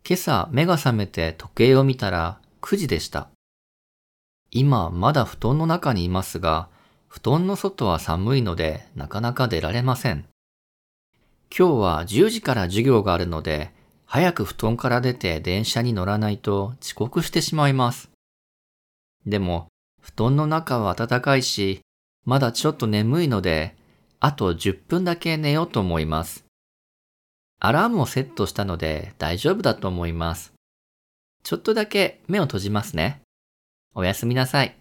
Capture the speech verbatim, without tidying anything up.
今朝目が覚めて時計を見たらくじでした。今まだ布団の中にいますが、布団の外は寒いのでなかなか出られません。今日はじゅうじから授業があるので、早く布団から出て電車に乗らないと遅刻してしまいます。でも、布団の中は暖かいし、まだちょっと眠いので、あとじゅっぷんだけ寝ようと思います。アラームをセットしたので大丈夫だと思います。ちょっとだけ目を閉じますね。おやすみなさい。